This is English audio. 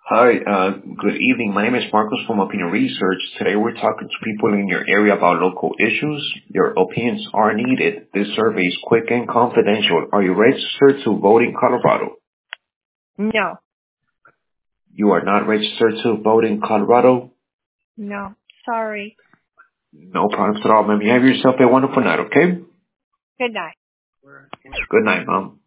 Hi, good evening. My name is Marcos from Opinion Research. Today we're talking to people in your area about local issues. Your opinions are needed. This survey is quick and confidential. Are you registered to vote in Colorado? No, You are not registered to vote in Colorado? no, sorry. No problems at all, ma'am. You have yourself a wonderful night, okay? Good night. Good night, ma'am.